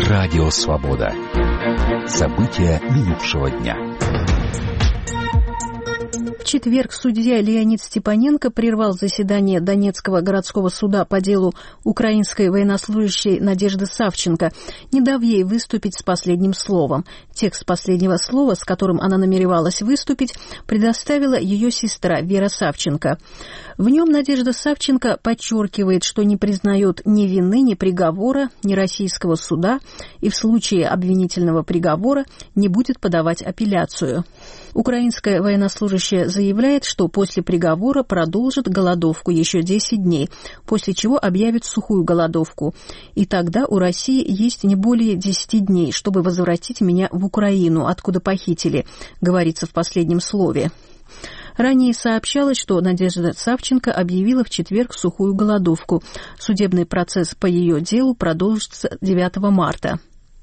Радио Свобода. События минувшего дня. В четверг судья Леонид Степаненко прервал заседание Донецкого городского суда по делу украинской военнослужащей Надежды Савченко, не дав ей выступить с последним словом. Текст последнего слова, с которым она намеревалась выступить, предоставила ее сестра Вера Савченко. В нем Надежда Савченко подчеркивает, что не признает ни вины, ни приговора, ни российского суда и в случае обвинительного приговора не будет подавать апелляцию. Украинская военнослужащая заявляет, что после приговора продолжит голодовку еще 10 дней, после чего объявит сухую голодовку. И тогда у России есть не более 10 дней, чтобы возвратить меня в Украину, откуда похитили, говорится в последнем слове. Ранее сообщалось, что Надежда Савченко объявила в четверг сухую голодовку. Судебный процесс по ее делу продолжится 9 марта.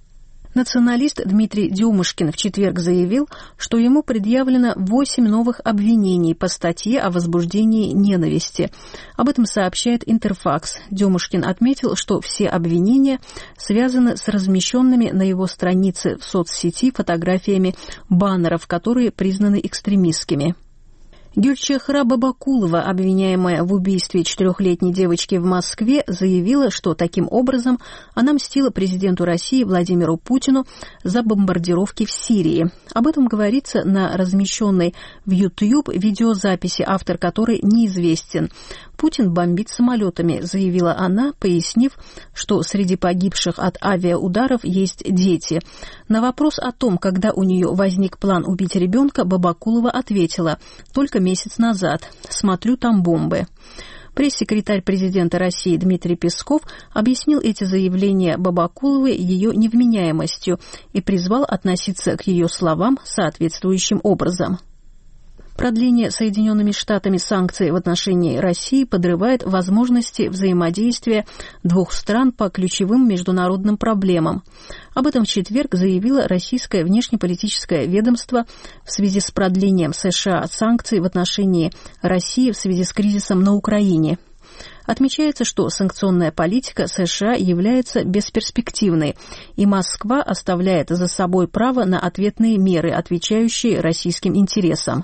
Националист Дмитрий Демушкин в четверг заявил, что ему предъявлено 8 новых обвинений по статье о возбуждении ненависти. Об этом сообщает Интерфакс. Демушкин отметил, что все обвинения связаны с размещенными на его странице в соцсети фотографиями баннеров, которые признаны экстремистскими. Гюльчехра Бабакулова, обвиняемая в убийстве 4-летней девочки в Москве, заявила, что таким образом она мстила президенту России Владимиру Путину за бомбардировки в Сирии. Об этом говорится на размещенной в YouTube видеозаписи, автор которой неизвестен. «Путин бомбит самолетами», заявила она, пояснив, что среди погибших от авиаударов есть дети. На вопрос о том, когда у нее возник план убить ребенка, Бабакулова ответила: «Только месяц назад. Смотрю, там бомбы». Пресс-секретарь президента России Дмитрий Песков объяснил эти заявления Бабакуловой ее невменяемостью и призвал относиться к ее словам соответствующим образом. Продление Соединенными Штатами санкций в отношении России подрывает возможности взаимодействия двух стран по ключевым международным проблемам. Об этом в четверг заявило российское внешнеполитическое ведомство в связи с продлением США санкций в отношении России в связи с кризисом на Украине. Отмечается, что санкционная политика США является бесперспективной, и Москва оставляет за собой право на ответные меры, отвечающие российским интересам.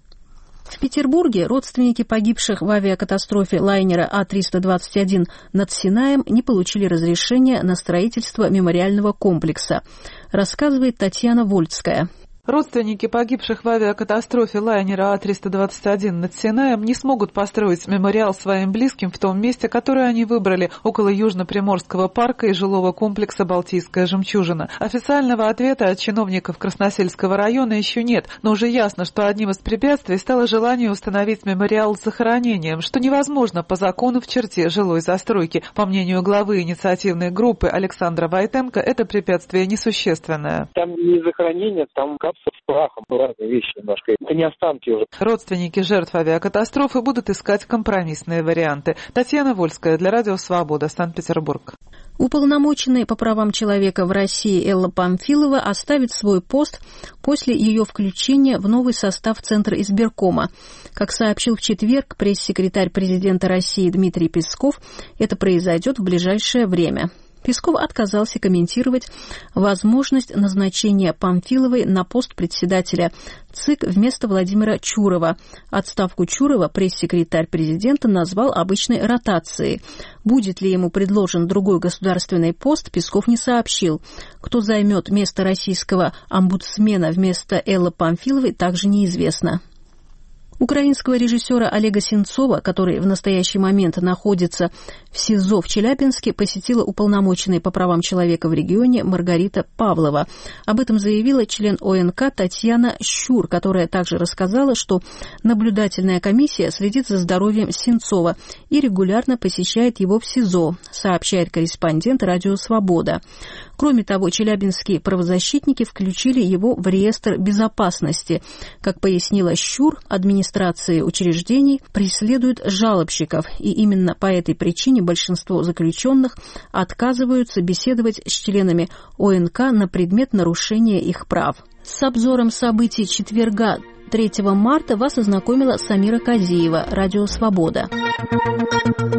В Петербурге родственники погибших в авиакатастрофе лайнера А-321 над Синаем не получили разрешения на строительство мемориального комплекса, рассказывает Татьяна Вольцкая. Родственники погибших в авиакатастрофе лайнера А-321 над Синаем не смогут построить мемориал своим близким в том месте, которое они выбрали, около Южно-Приморского парка и жилого комплекса «Балтийская жемчужина». Официального ответа от чиновников Красносельского района еще нет, но уже ясно, что одним из препятствий стало желание установить мемориал с захоронением, что невозможно по закону в черте жилой застройки. По мнению главы инициативной группы Александра Войтенко, это препятствие несущественное. Там не захоронение, там с прахом, разные вещи немножко. Это не останки уже. Родственники жертв авиакатастрофы будут искать компромиссные варианты. Татьяна Вольская для Радио Свобода, Санкт-Петербург. Уполномоченная по правам человека в России Элла Памфилова оставит свой пост после ее включения в новый состав Центра избиркома. Как сообщил в четверг пресс-секретарь президента России Дмитрий Песков, это произойдет в ближайшее время. Песков отказался комментировать возможность назначения Памфиловой на пост председателя ЦИК вместо Владимира Чурова. Отставку Чурова пресс-секретарь президента назвал обычной ротацией. Будет ли ему предложен другой государственный пост, Песков не сообщил. Кто займет место российского омбудсмена вместо Эллы Памфиловой, также неизвестно. Украинского режиссера Олега Сенцова, который в настоящий момент находится в СИЗО в Челябинске, посетила уполномоченная по правам человека в регионе Маргарита Павлова. Об этом заявила член ОНК Татьяна Щур, которая также рассказала, что наблюдательная комиссия следит за здоровьем Сенцова и регулярно посещает его в СИЗО, сообщает корреспондент «Радио Свобода». Кроме того, челябинские правозащитники включили его в реестр безопасности. Как пояснила Щур, администрации учреждений преследуют жалобщиков, и именно по этой причине большинство заключенных отказываются беседовать с членами ОНК на предмет нарушения их прав. С обзором событий четверга 3 марта вас ознакомила Самира Казиева, Радио Свобода.